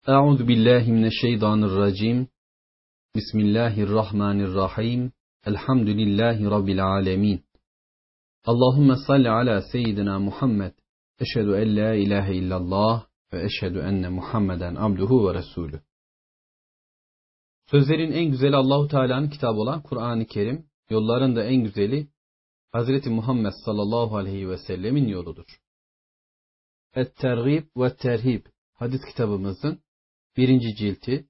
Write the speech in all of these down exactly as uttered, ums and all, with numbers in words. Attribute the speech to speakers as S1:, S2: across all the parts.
S1: Euzu billahi mineşşeytanirracim. Bismillahirrahmanirrahim. Elhamdülillahi rabbil alamin. Allahumme salli ala seyyidina Muhammed. Eşhedü en la ilahe illallah ve eşhedü enne Muhammeden abduhu ve resulü. Sözlerin en güzeli Allahu Teala'nın kitabı olan Kur'an-ı Kerim, yolların da en güzeli Hazreti Muhammed sallallahu aleyhi ve sellemin yoludur. Et-Tergib ve Terhib hadis kitabımızın birinci cilti,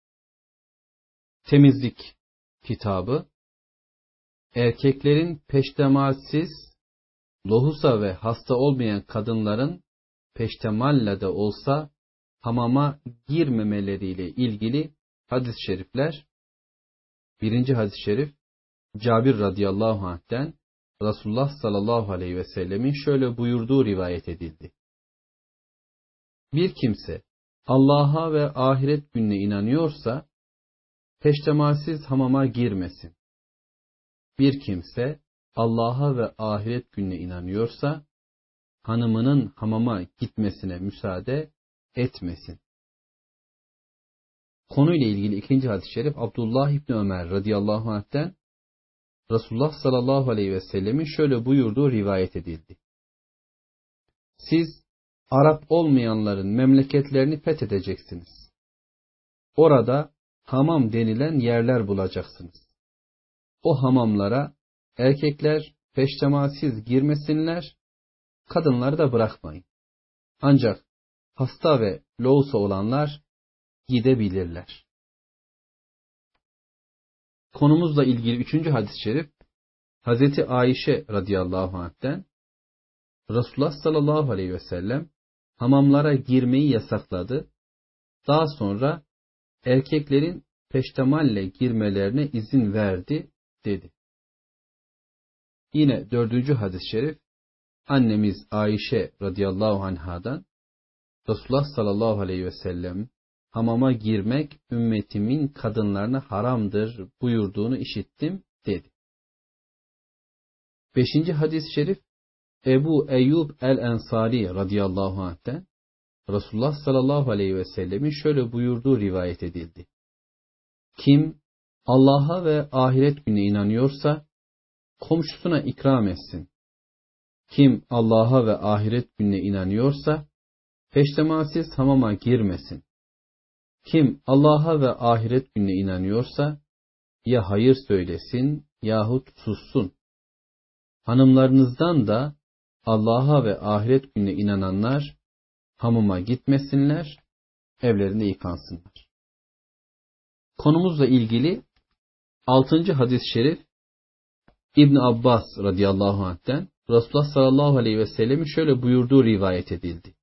S1: temizlik kitabı, erkeklerin peştemalsiz, lohusa ve hasta olmayan kadınların peştemalle de olsa hamama girmemeleriyle ilgili hadis-i şerifler. Birinci hadis-i şerif, Cabir radıyallahu anh'ten Resulullah sallallahu aleyhi ve sellemin şöyle buyurduğu rivayet edildi. Bir kimse Allah'a ve ahiret gününe inanıyorsa peştemalsiz hamama girmesin. Bir kimse Allah'a ve ahiret gününe inanıyorsa hanımının hamama gitmesine müsaade etmesin. Konuyla ilgili ikinci hadis-i şerif Abdullah İbni Ömer radıyallahu anh'ten Resulullah sallallahu aleyhi ve sellemin şöyle buyurduğu rivayet edildi. Siz Arap olmayanların memleketlerini fethedeceksiniz. Orada hamam denilen yerler bulacaksınız. O hamamlara erkekler peştemalsiz girmesinler, kadınları da bırakmayın. Ancak hasta ve lohusa olanlar gidebilirler. Konumuzla ilgili üçüncü hadis-i şerif Hazreti Ayşe radıyallahu anh'ten Resulullah sallallahu aleyhi ve sellem hamamlara girmeyi yasakladı. Daha sonra erkeklerin peştemalle girmelerine izin verdi dedi. Yine dördüncü hadis-i şerif annemiz Ayşe radıyallahu anhadan Resulullah sallallahu aleyhi ve sellem hamama girmek ümmetimin kadınlarına haramdır buyurduğunu işittim dedi. Beşinci hadis-i şerif Ebu Eyyub el-Ensari radıyallahu anh'ten Resulullah sallallahu aleyhi ve sellemin şöyle buyurduğu rivayet edildi. Kim Allah'a ve ahiret gününe inanıyorsa komşusuna ikram etsin. Kim Allah'a ve ahiret gününe inanıyorsa peştemalsiz hamama girmesin. Kim Allah'a ve ahiret gününe inanıyorsa ya hayır söylesin yahut sussun. Hanımlarınızdan da Allah'a ve ahiret gününe inananlar hamama gitmesinler, evlerinde yıkansınlar. Konumuzla ilgili altıncı hadis-i şerif İbn Abbas radıyallahu anh'ten Resulullah sallallahu aleyhi ve sellemin şöyle buyurduğu rivayet edildi.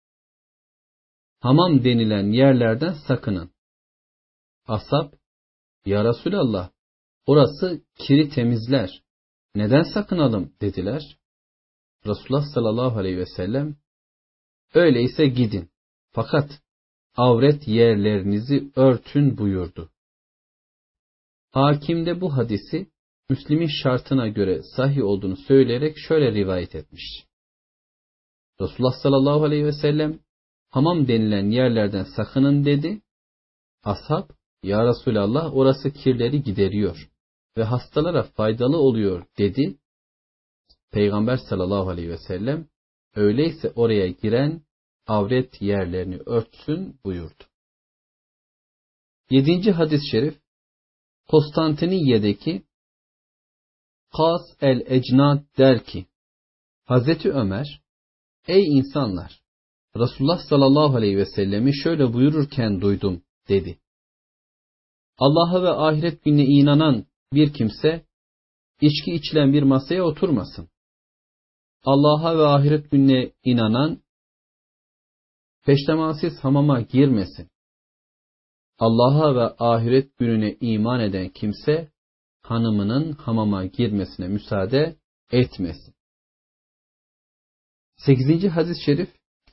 S1: Hamam denilen yerlerden sakının. Ashab, ya Resulallah, orası kiri temizler. Neden sakınalım dediler. Resulullah sallallahu aleyhi ve sellem, öyleyse gidin. Fakat avret yerlerinizi örtün buyurdu. Hakim de bu hadisi Müslim'in şartına göre sahih olduğunu söyleyerek şöyle rivayet etmiş. Resulullah sallallahu aleyhi ve sellem hamam denilen yerlerden sakının dedi. Ashab, ya Resulallah orası kirleri gideriyor ve hastalara faydalı oluyor dedi. Peygamber sallallahu aleyhi ve sellem öyleyse oraya giren avret yerlerini örtsün buyurdu. Yedinci hadis-i şerif Konstantiniye'deki Kas el-Ecnad der ki Hazreti Ömer, ey insanlar, Resulullah sallallahu aleyhi ve sellemi şöyle buyururken duydum dedi. Allah'a ve ahiret gününe inanan bir kimse içki içilen bir masaya oturmasın. Allah'a ve ahiret gününe inanan peştemalsiz hamama girmesin. Allah'a ve ahiret gününe iman eden kimse hanımının hamama girmesine müsaade etmesin. Sekizinci hadis-i şerif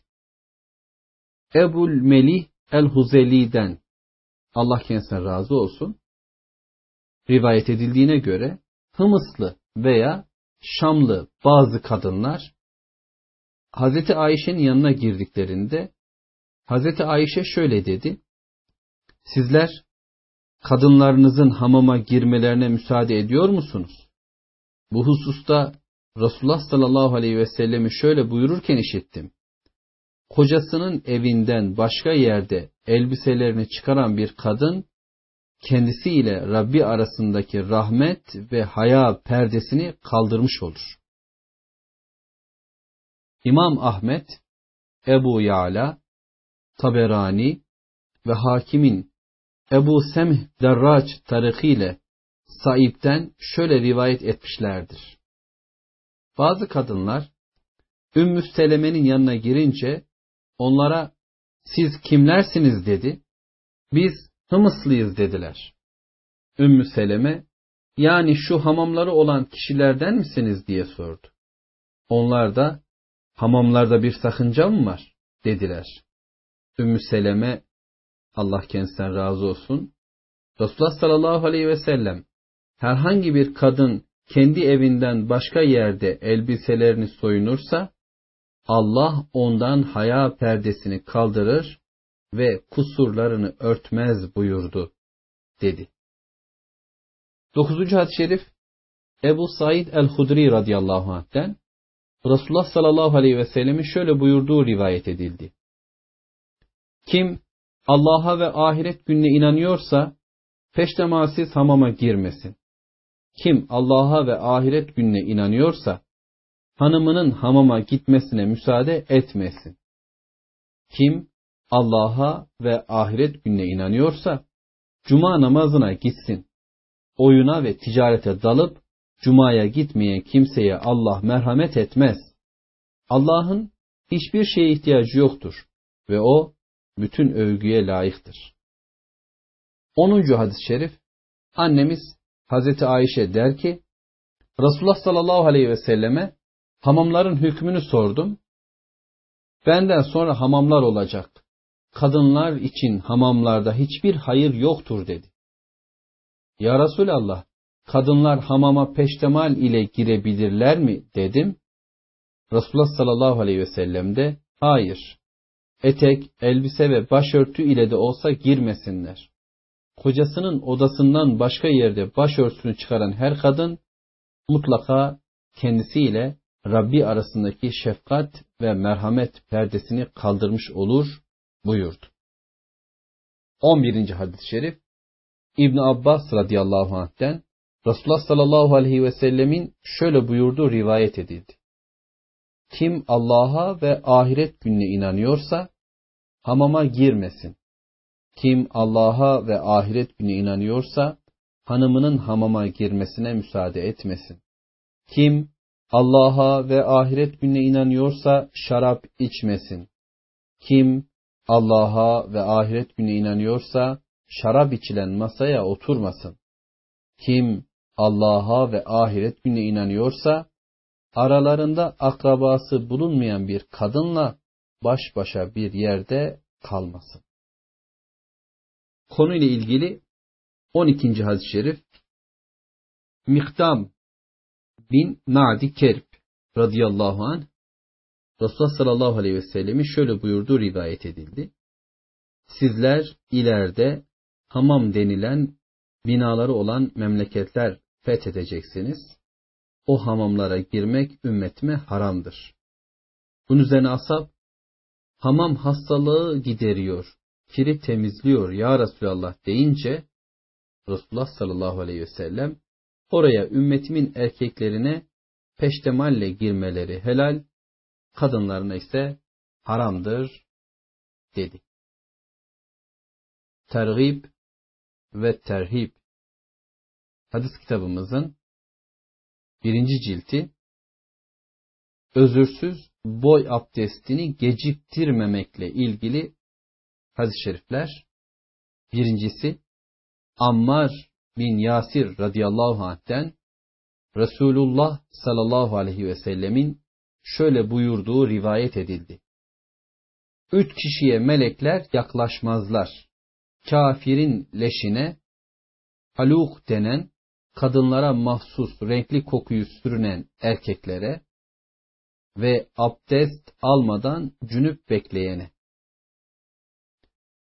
S1: Ebul Melih el-Huzeli'den Allah kendisine razı olsun rivayet edildiğine göre Hımıslı veya Şamlı bazı kadınlar Hazreti Ayşe'nin yanına girdiklerinde Hazreti Ayşe şöyle dedi: Sizler kadınlarınızın hamama girmelerine müsaade ediyor musunuz? Bu hususta Resulullah sallallahu aleyhi ve sellemi şöyle buyururken işittim: Kocasının evinden başka yerde elbiselerini çıkaran bir kadın, kendisiyle Rabbi arasındaki rahmet ve haya perdesini kaldırmış olur. İmam Ahmet, Ebu Ya'la, Taberani ve Hakim'in Ebu Semh Derraç tarihiyle Saib'den şöyle rivayet etmişlerdir. Bazı kadınlar Ümmü Seleme'nin yanına girince onlara siz kimlersiniz dedi. Biz Hımıslıyız dediler. Ümmü Seleme, yani şu hamamları olan kişilerden misiniz diye sordu. Onlar da hamamlarda bir sakınca mı var dediler. Ümmü Seleme, Allah kendisinden razı olsun, Resulullah sallallahu aleyhi ve sellem herhangi bir kadın kendi evinden başka yerde elbiselerini soyunursa Allah ondan haya perdesini kaldırır ve kusurlarını örtmez buyurdu dedi. Dokuzuncu hadis-i şerif Ebu Said el-Hudri radıyallahu anh'ten Resulullah sallallahu aleyhi ve sellemin şöyle buyurduğu rivayet edildi. Kim Allah'a ve ahiret gününe inanıyorsa peştemalsiz hamama girmesin. Kim Allah'a ve ahiret gününe inanıyorsa hanımının hamama gitmesine müsaade etmesin. Kim Allah'a ve ahiret gününe inanıyorsa cuma namazına gitsin. Oyuna ve ticarete dalıp cumaya gitmeyen kimseye Allah merhamet etmez. Allah'ın hiçbir şeye ihtiyacı yoktur ve o bütün övgüye layıktır. onuncu hadis-i şerif annemiz Hazreti Ayşe der ki Resulullah sallallahu aleyhi ve selleme hamamların hükmünü sordum. Benden sonra hamamlar olacak. Kadınlar için hamamlarda hiçbir hayır yoktur dedi. Ya Resulallah, kadınlar hamama peştemal ile girebilirler mi dedim. Resulullah sallallahu aleyhi ve sellem de hayır. Etek, elbise ve başörtü ile de olsa girmesinler. Kocasının odasından başka yerde başörtüsünü çıkaran her kadın mutlaka kendisiyle Rabbi arasındaki şefkat ve merhamet perdesini kaldırmış olur buyurdu. on birinci hadis-i şerif İbn Abbas radıyallahu anh'ten Resulullah sallallahu aleyhi ve sellemin şöyle buyurduğu rivayet edildi. Kim Allah'a ve ahiret gününe inanıyorsa hamama girmesin. Kim Allah'a ve ahiret gününe inanıyorsa hanımının hamama girmesine müsaade etmesin. Kim Allah'a ve ahiret gününe inanıyorsa şarap içmesin. Kim Allah'a ve ahiret gününe inanıyorsa şarap içilen masaya oturmasın. Kim Allah'a ve ahiret gününe inanıyorsa aralarında akrabası bulunmayan bir kadınla baş başa bir yerde kalmasın. Konuyla ilgili on ikinci hadis-i şerif Mikdam bin Ma'di Kerb radıyallahu anh Resulullah sallallahu aleyhi ve sellemin şöyle buyurduğu rivayet edildi. Sizler ileride hamam denilen binaları olan memleketler fethedeceksiniz. O hamamlara girmek ümmetime haramdır. Bunun üzerine ashab, hamam hastalığı gideriyor, kiri temizliyor ya Resulallah deyince Resulullah sallallahu aleyhi ve sellem oraya ümmetimin erkeklerine peştemalle girmeleri helal, kadınlarına ise haramdır dedi. Tergib ve Terhib hadis kitabımızın birinci cilti özürsüz boy abdestini geciktirmemekle ilgili hadis-i şerifler. Birincisi Ammar bin Yasir radıyallahu anh'ten Resulullah sallallahu aleyhi ve sellemin şöyle buyurduğu rivayet edildi. Üç kişiye melekler yaklaşmazlar. Kafirin leşine, haluk denen kadınlara mahsus renkli kokuyu sürünen erkeklere ve abdest almadan cünüp bekleyene.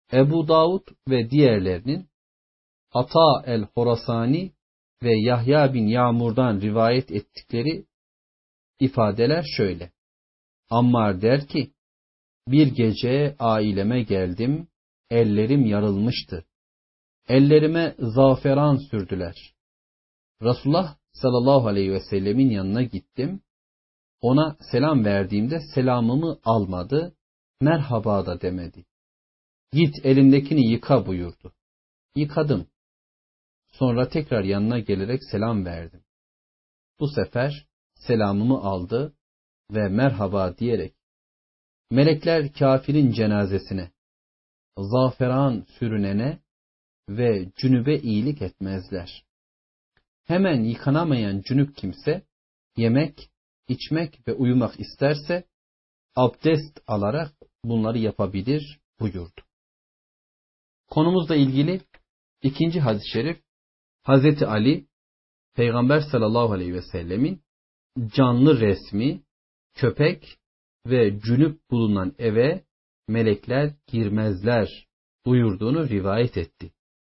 S1: Ebu Davud ve diğerlerinin Ata el-Horasani ve Yahya bin Yağmur'dan rivayet ettikleri ifadeler şöyle. Ammar der ki, bir gece aileme geldim, ellerim yarılmıştı. Ellerime zaferan sürdüler. Resulullah sallallahu aleyhi ve sellemin yanına gittim. Ona selam verdiğimde selamımı almadı, merhaba da demedi. Git elindekini yıka buyurdu. Yıkadım. Sonra tekrar yanına gelerek selam verdim. Bu sefer selamımı aldı ve merhaba diyerek, melekler kafirin cenazesine, zaferan sürünene ve cünübe iyilik etmezler. Hemen yıkanamayan cünüp kimse, yemek, içmek ve uyumak isterse, abdest alarak bunları yapabilir buyurdu. Konumuzla ilgili ikinci hadis-i şerif, Hazreti Ali, Peygamber sallallahu aleyhi ve sellemin canlı resmi, köpek ve cünüp bulunan eve melekler girmezler buyurduğunu rivayet etti.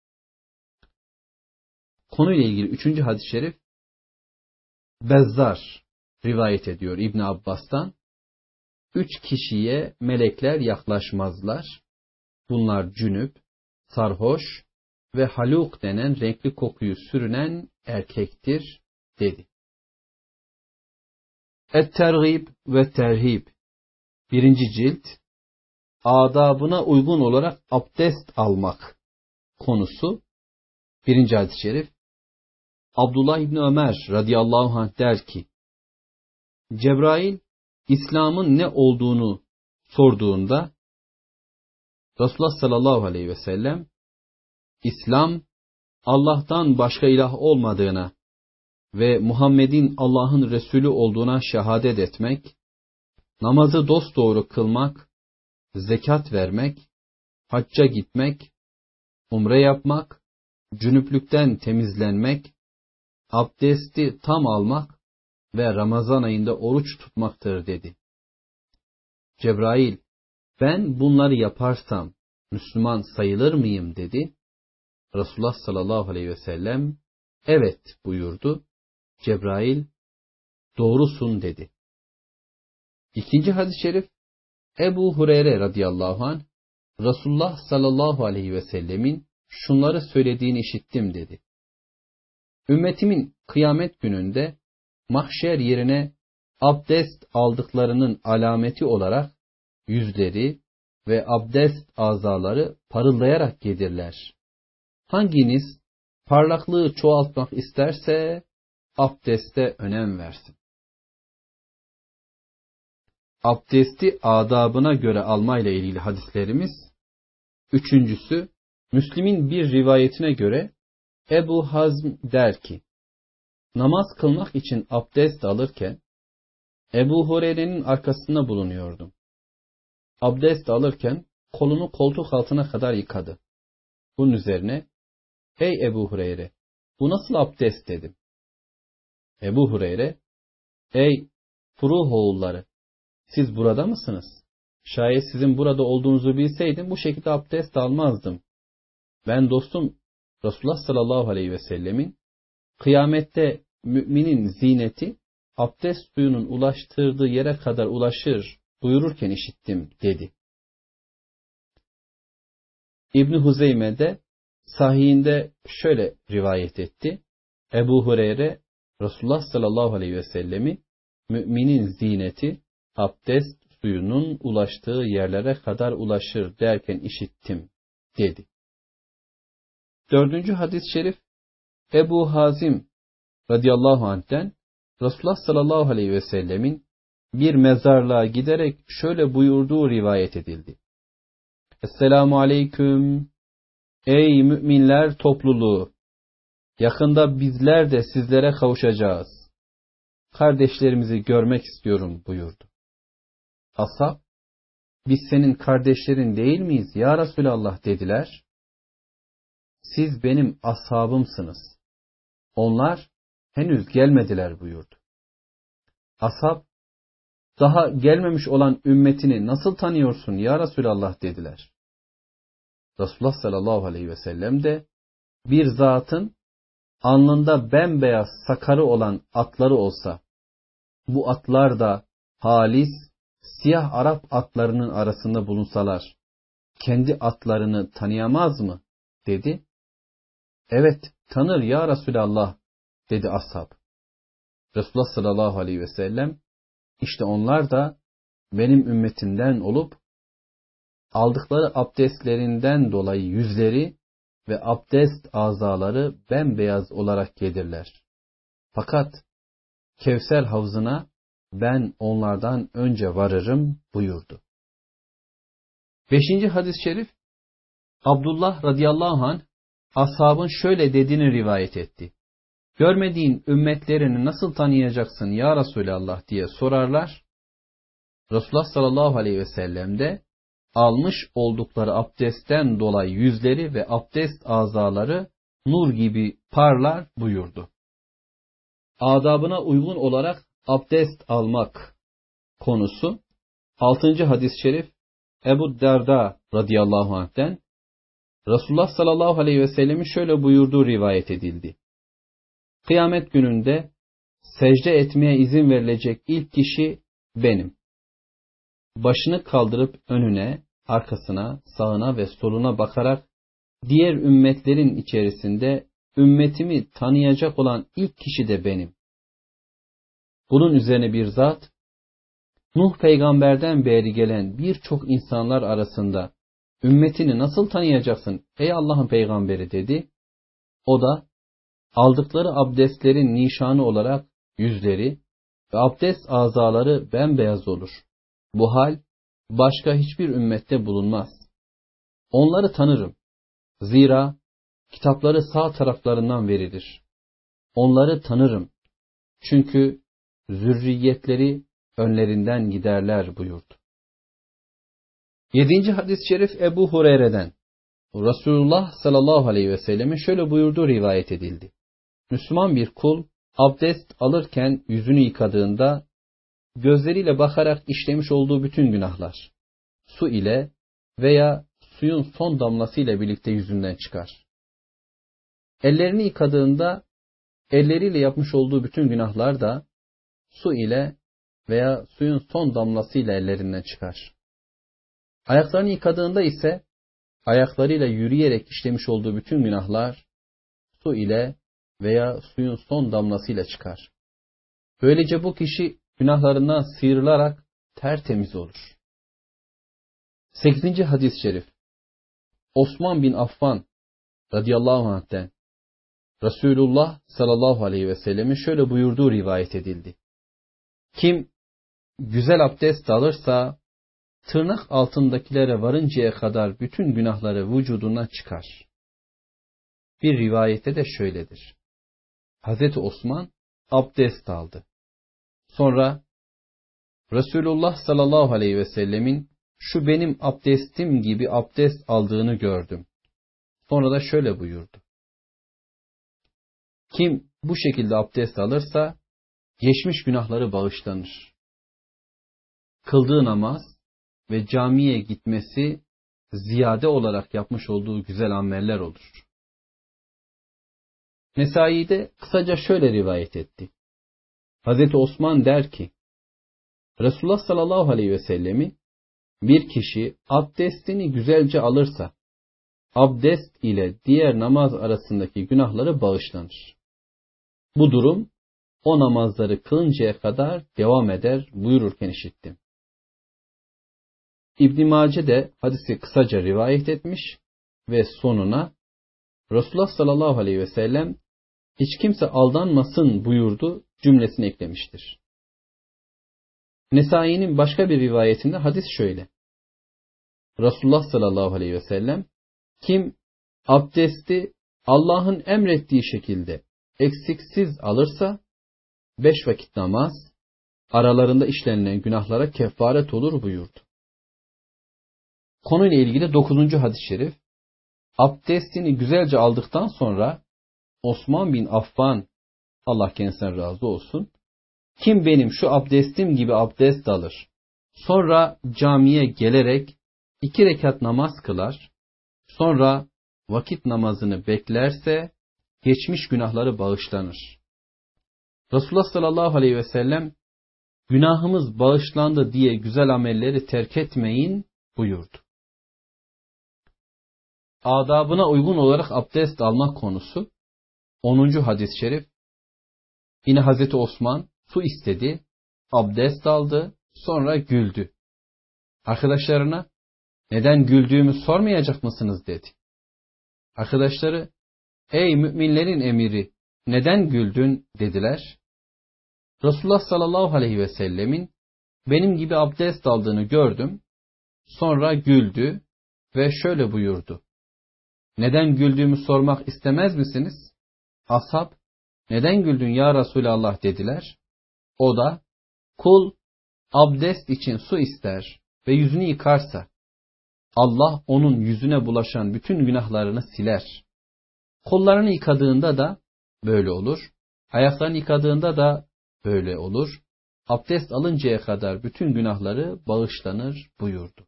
S1: Konuyla ilgili üçüncü hadis-i şerif, Bezzar rivayet ediyor İbn Abbas'tan. Üç kişiye melekler yaklaşmazlar. Bunlar cünüp, sarhoş ve haluk denen renkli kokuyu sürünen erkektir dedi. Et-Tergib ve Terhib birinci cilt, adabına uygun olarak abdest almak konusu. Birinci hadis-i şerif, Abdullah İbni Ömer radıyallahu anh der ki, Cebrail İslam'ın ne olduğunu sorduğunda Resulullah sallallahu aleyhi ve sellem, İslam Allah'tan başka ilah olmadığına ve Muhammed'in Allah'ın Resulü olduğuna şehadet etmek, namazı dosdoğru kılmak, zekat vermek, hacca gitmek, umre yapmak, cünüplükten temizlenmek, abdesti tam almak ve Ramazan ayında oruç tutmaktır dedi. Cebrail, ben bunları yaparsam Müslüman sayılır mıyım dedi. Resulullah sallallahu aleyhi ve sellem, evet buyurdu. Cebrail, doğrusun dedi. İkinci hadis-i şerif, Ebu Hureyre radıyallahu anh, Resulullah sallallahu aleyhi ve sellemin şunları söylediğini işittim dedi. Ümmetimin kıyamet gününde mahşer yerine abdest aldıklarının alameti olarak yüzleri ve abdest azaları parıldayarak gelirler. Hanginiz parlaklığı çoğaltmak isterse abdeste önem versin. Abdesti adabına göre almayla ilgili hadislerimiz. Üçüncüsü, Müslim'in bir rivayetine göre Ebu Hazm der ki, namaz kılmak için abdest alırken Ebu Hureyre'nin arkasında bulunuyordum. Abdest alırken kolunu koltuk altına kadar yıkadı. Bunun üzerine, hey Ebu Hureyre, bu nasıl abdest dedim. Ebu Hureyre, ey Furuh oğulları, siz burada mısınız? Şayet sizin burada olduğunuzu bilseydim bu şekilde abdest almazdım. Ben dostum Resulullah sallallahu aleyhi ve sellemin kıyamette müminin zineti abdest suyunun ulaştırdığı yere kadar ulaşır buyururken işittim dedi. İbn Huzeyme de sahihinde şöyle rivayet etti. Ebu Hureyre Resulullah sallallahu aleyhi ve sellemi müminin zineti abdest suyunun ulaştığı yerlere kadar ulaşır derken işittim dedi. Dördüncü hadis-i şerif Ebu Hazim radıyallahu anh'ten Resulullah sallallahu aleyhi ve sellemin bir mezarlığa giderek şöyle buyurduğu rivayet edildi. Esselamu aleyküm, ey müminler topluluğu, yakında bizler de sizlere kavuşacağız. Kardeşlerimizi görmek istiyorum buyurdu. Ashab, biz senin kardeşlerin değil miyiz ya Resulallah dediler. Siz benim ashabımsınız. Onlar henüz gelmediler buyurdu. Ashab, daha gelmemiş olan ümmetini nasıl tanıyorsun ya Resulallah dediler. Resulullah sallallahu aleyhi ve sellem de bir zatın alnında bembeyaz sakarı olan atları olsa, bu atlar da halis, siyah Arap atlarının arasında bulunsalar, kendi atlarını tanıyamaz mı? Dedi. Evet, tanır ya Resulallah, dedi ashab. Resulullah sallallahu aleyhi ve sellem, işte onlar da benim ümmetimden olup, aldıkları abdestlerinden dolayı yüzleri ve abdest azaları bembeyaz olarak gelirler. Fakat Kevser havzına ben onlardan önce varırım buyurdu. Beşinci hadis-i şerif, Abdullah radıyallahu anh ashabın şöyle dediğini rivayet etti. Görmediğin ümmetlerini nasıl tanıyacaksın ya Resulallah diye sorarlar. Resulullah sallallahu aleyhi ve sellem de almış oldukları abdestten dolayı yüzleri ve abdest azaları nur gibi parlar buyurdu. Adabına uygun olarak abdest almak konusu altıncı hadis-i şerif Ebu Derda radıyallahu anh'ten Resulullah sallallahu aleyhi ve sellemin şöyle buyurduğu rivayet edildi. Kıyamet gününde secde etmeye izin verilecek ilk kişi benim. Başını kaldırıp önüne, arkasına, sağına ve soluna bakarak diğer ümmetlerin içerisinde ümmetimi tanıyacak olan ilk kişi de benim. Bunun üzerine bir zat, Nuh peygamberden beri gelen birçok insanlar arasında ümmetini nasıl tanıyacaksın ey Allah'ın peygamberi dedi. O da aldıkları abdestlerin nişanı olarak yüzleri ve abdest azaları bembeyaz olur. Bu hal başka hiçbir ümmette bulunmaz. Onları tanırım. Zira kitapları sağ taraflarından verilir. Onları tanırım. Çünkü zürriyetleri önlerinden giderler buyurdu. Yedinci hadis-i şerif Ebu Hureyre'den Resulullah sallallahu aleyhi ve sellemin şöyle buyurduğu rivayet edildi. Müslüman bir kul abdest alırken yüzünü yıkadığında gözleriyle bakarak işlemiş olduğu bütün günahlar su ile veya suyun son damlası ile birlikte yüzünden çıkar. Ellerini yıkadığında elleriyle yapmış olduğu bütün günahlar da su ile veya suyun son damlası ile ellerinden çıkar. Ayaklarını yıkadığında ise ayaklarıyla yürüyerek işlemiş olduğu bütün günahlar su ile veya suyun son damlasıyla çıkar. Böylece bu kişi günahlarından sıyrılarak tertemiz olur. Sekizinci hadis-i şerif Osman bin Affan radıyallahu anh'ten Resulullah sallallahu aleyhi ve sellemin şöyle buyurduğu rivayet edildi. Kim güzel abdest alırsa tırnak altındakilere varıncaya kadar bütün günahları vücudundan çıkar. Bir rivayette de şöyledir. Hazreti Osman abdest aldı. Sonra Resulullah sallallahu aleyhi ve sellemin şu benim abdestim gibi abdest aldığını gördüm. Sonra da şöyle buyurdu. Kim bu şekilde abdest alırsa geçmiş günahları bağışlanır. Kıldığı namaz ve camiye gitmesi ziyade olarak yapmış olduğu güzel ameller olur. Nesai'de kısaca şöyle rivayet etti. Hazreti Osman der ki, Resulullah sallallahu aleyhi ve sellemi bir kişi abdestini güzelce alırsa, abdest ile diğer namaz arasındaki günahları bağışlanır. Bu durum o namazları kılıncaya kadar devam eder buyururken işittim. İbn-i Mace de hadisi kısaca rivayet etmiş ve sonuna Resulullah sallallahu aleyhi ve sellem hiç kimse aldanmasın buyurdu cümlesini eklemiştir. Nesai'nin başka bir rivayetinde hadis şöyle. Resulullah sallallahu aleyhi ve sellem kim abdesti Allah'ın emrettiği şekilde eksiksiz alırsa beş vakit namaz aralarında işlenilen günahlara kefaret olur buyurdu. Konuyla ilgili dokuzuncu hadis-i şerif abdestini güzelce aldıktan sonra Osman bin Affan Allah kendisinden razı olsun kim benim şu abdestim gibi abdest alır sonra camiye gelerek iki rekat namaz kılar Sonra vakit namazını beklerse geçmiş günahları bağışlanır. Resulullah sallallahu aleyhi ve sellem günahımız bağışlandı diye güzel amelleri terk etmeyin buyurdu. Adabına uygun olarak abdest almak konusu onuncu hadis-i şerif. Yine Hazreti Osman su istedi, abdest aldı, sonra güldü. Arkadaşlarına neden güldüğümü sormayacak mısınız dedi. Arkadaşları ey müminlerin emiri neden güldün dediler. Resulullah sallallahu aleyhi ve sellemin benim gibi abdest aldığını gördüm. Sonra güldü ve şöyle buyurdu. Neden güldüğümü sormak istemez misiniz? Ashab neden güldün ya Resulallah dediler. O da kul abdest için su ister ve yüzünü yıkarsa Allah onun yüzüne bulaşan bütün günahlarını siler. Kollarını yıkadığında da böyle olur. Ayaklarını yıkadığında da böyle olur. Abdest alıncaya kadar bütün günahları bağışlanır buyurdu.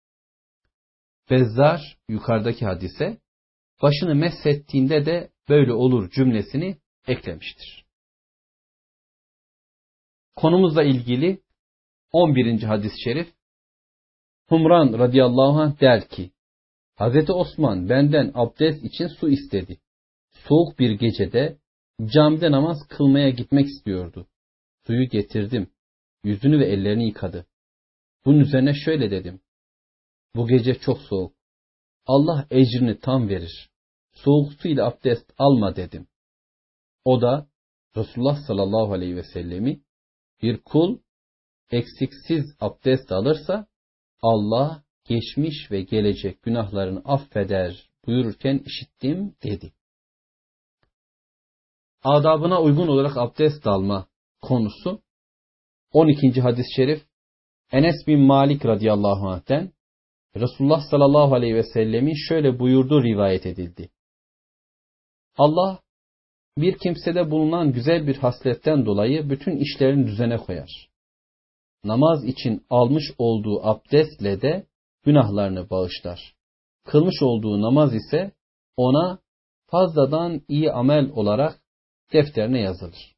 S1: Bezzar yukarıdaki hadise başını meshettiğinde de böyle olur cümlesini eklemiştir. Konumuzla ilgili on birinci hadis-i şerif Humran radıyallahu anh der ki Hazreti Osman benden abdest için su istedi. Soğuk bir gecede camide namaz kılmaya gitmek istiyordu. Suyu getirdim. Yüzünü ve ellerini yıkadı. Bunun üzerine şöyle dedim. Bu gece çok soğuk. Allah ecrini tam verir. Soğuk su ile abdest alma dedim. O da Resulullah sallallahu aleyhi ve sellemi bir kul eksiksiz abdest alırsa Allah geçmiş ve gelecek günahlarını affeder buyururken işittim dedi. Adabına uygun olarak abdest alma konusu on ikinci hadis-i şerif Enes bin Malik radıyallahu anh'ten Resulullah sallallahu aleyhi ve sellemin şöyle buyurduğu rivayet edildi. Allah bir kimsede bulunan güzel bir hasletten dolayı bütün işlerini düzene koyar. Namaz için almış olduğu abdestle de günahlarını bağışlar. Kılmış olduğu namaz ise ona fazladan iyi amel olarak defterine yazılır.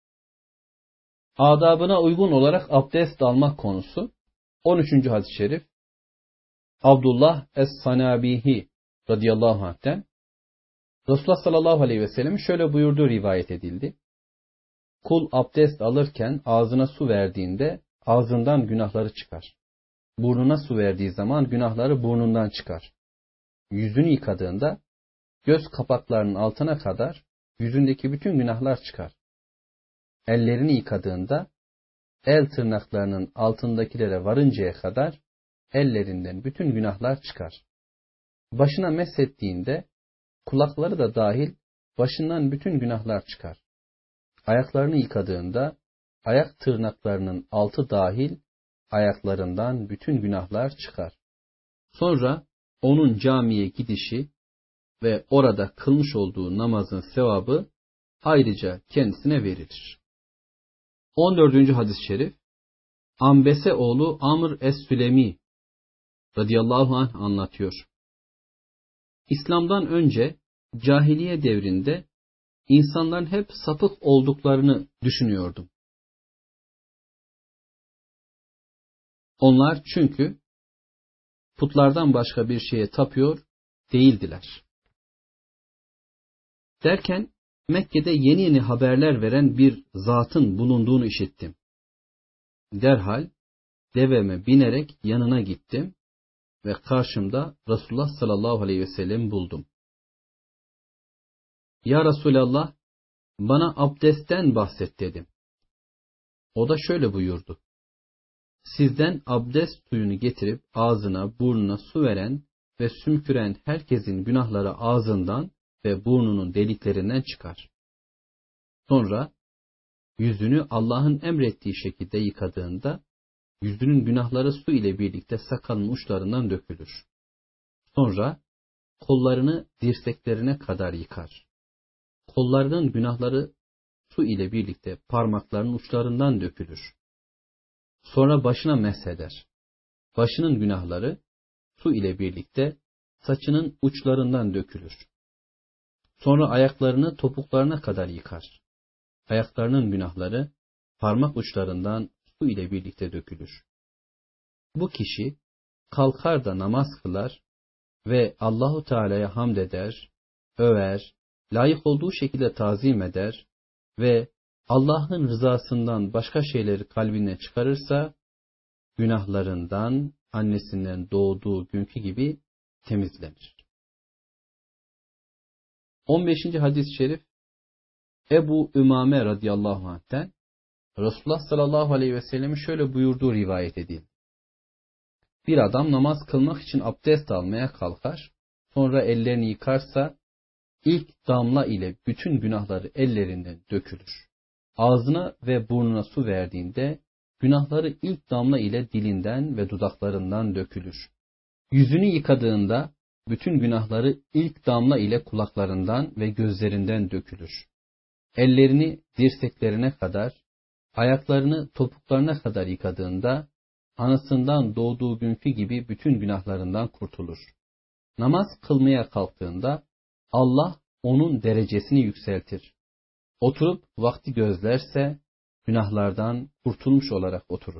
S1: Adabına uygun olarak abdest almak konusu on üçüncü hadis-i şerif Abdullah es-Sanabihi radıyallahu anh'ten Resulullah sallallahu aleyhi ve sellem şöyle buyurduğu rivayet edildi. Kul abdest alırken ağzına su verdiğinde ağzından günahları çıkar. Burnuna su verdiği zaman günahları burnundan çıkar. Yüzünü yıkadığında göz kapaklarının altına kadar yüzündeki bütün günahlar çıkar. Ellerini yıkadığında el tırnaklarının altındakilere varıncaya kadar ellerinden bütün günahlar çıkar. Başına meshettiğinde kulakları da dahil başından bütün günahlar çıkar. Ayaklarını yıkadığında ayak tırnaklarının altı dahil ayaklarından bütün günahlar çıkar. Sonra onun camiye gidişi ve orada kılmış olduğu namazın sevabı ayrıca kendisine verilir. on dördüncü hadis-i şerif Ambese oğlu Amr es-Sülemi radıyallahu anh anlatıyor. İslam'dan önce cahiliye devrinde insanların hep sapık olduklarını düşünüyordum. Onlar çünkü putlardan başka bir şeye tapıyor değildiler. Derken Mekke'de yeni yeni haberler veren bir zatın bulunduğunu işittim. Derhal deveme binerek yanına gittim ve karşımda Resulullah sallallahu aleyhi ve sellem buldum. Ya Resulallah, bana abdestten bahset dedim. O da şöyle buyurdu. Sizden abdest suyunu getirip ağzına, burnuna su veren ve sümküren herkesin günahları ağzından ve burnunun deliklerinden çıkar. Sonra yüzünü Allah'ın emrettiği şekilde yıkadığında yüzünün günahları su ile birlikte sakalın uçlarından dökülür. Sonra kollarını dirseklerine kadar yıkar. Kollarının günahları su ile birlikte parmaklarının uçlarından dökülür. Sonra başına mesheder. Başının günahları su ile birlikte saçının uçlarından dökülür. Sonra ayaklarını topuklarına kadar yıkar. Ayaklarının günahları parmak uçlarından su ile birlikte dökülür. Bu kişi kalkar da namaz kılar ve Allahu Teala'ya hamd eder, över, layık olduğu şekilde tazim eder ve Allah'ın rızasından başka şeyleri kalbine çıkarırsa, günahlarından annesinden doğduğu günkü gibi temizlenir. on beşinci hadis-i şerif Ebu Ümame radıyallahu anh'ten Resulullah sallallahu aleyhi ve sellem'in şöyle buyurduğu rivayet edildi. Bir adam namaz kılmak için abdest almaya kalkar, sonra ellerini yıkarsa ilk damla ile bütün günahları ellerinden dökülür. Ağzına ve burnuna su verdiğinde günahları ilk damla ile dilinden ve dudaklarından dökülür. Yüzünü yıkadığında bütün günahları ilk damla ile kulaklarından ve gözlerinden dökülür. Ellerini dirseklerine kadar, ayaklarını topuklarına kadar yıkadığında anasından doğduğu günkü gibi bütün günahlarından kurtulur. Namaz kılmaya kalktığında Allah onun derecesini yükseltir. Oturup vakti gözlerse günahlardan kurtulmuş olarak oturur.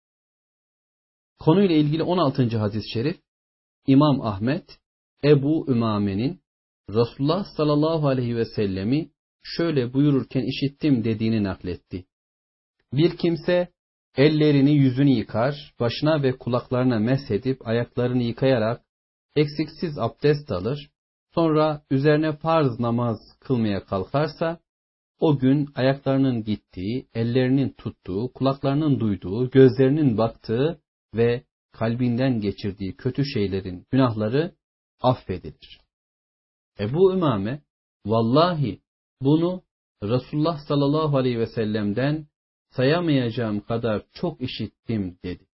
S1: Konuyla ilgili on altıncı hadis-i şerif İmam Ahmet Ebu Ümame'nin Resulullah sallallahu aleyhi ve sellemi şöyle buyururken işittim dediğini nakletti. Bir kimse ellerini yüzünü yıkar, başına ve kulaklarına meshedip ayaklarını yıkayarak eksiksiz abdest alır, sonra üzerine farz namaz kılmaya kalkarsa, o gün ayaklarının gittiği, ellerinin tuttuğu, kulaklarının duyduğu, gözlerinin baktığı ve kalbinden geçirdiği kötü şeylerin günahları affedilir. Ebu Ümame, vallahi bunu Resulullah sallallahu aleyhi ve sellem'den sayamayacağım kadar çok işittim dedi.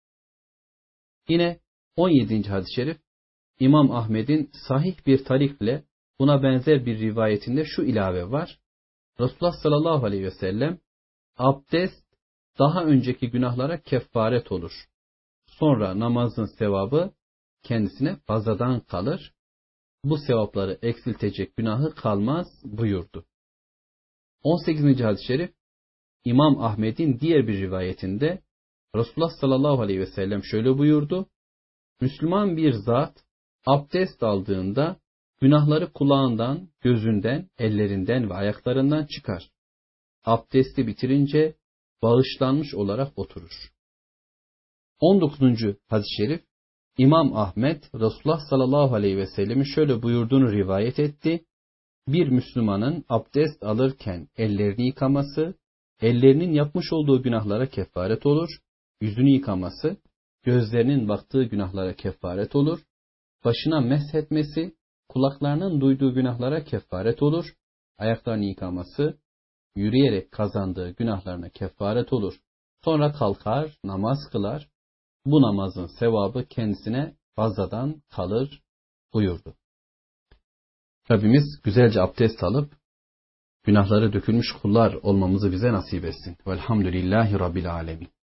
S1: Yine on yedinci hadis-i şerif İmam Ahmed'in sahih bir tarikle buna benzer bir rivayetinde şu ilave var. Resulullah sallallahu aleyhi ve sellem abdest daha önceki günahlara kefaret olur. Sonra namazın sevabı kendisine fazladan kalır. Bu sevapları eksiltecek günahı kalmaz buyurdu. on sekizinci hadis-i şerif İmam Ahmed'in diğer bir rivayetinde Resulullah sallallahu aleyhi ve sellem şöyle buyurdu. Müslüman bir zat abdest aldığında günahları kulağından, gözünden, ellerinden ve ayaklarından çıkar. Abdesti bitirince bağışlanmış olarak oturur. on dokuzuncu hadis-i şerif İmam Ahmed Resulullah sallallahu aleyhi ve sellemin şöyle buyurduğunu rivayet etti. Bir Müslümanın abdest alırken ellerini yıkaması, ellerinin yapmış olduğu günahlara kefaret olur, yüzünü yıkaması, gözlerinin baktığı günahlara kefaret olur, başına meshetmesi, kulaklarının duyduğu günahlara kefaret olur, ayaklarını yıkaması, yürüyerek kazandığı günahlarına kefaret olur. Sonra kalkar, namaz kılar, bu namazın sevabı kendisine fazladan kalır buyurdu. Rabbimiz güzelce abdest alıp günahları dökülmüş kullar olmamızı bize nasip etsin. Velhamdülillahi Rabbil Alemin.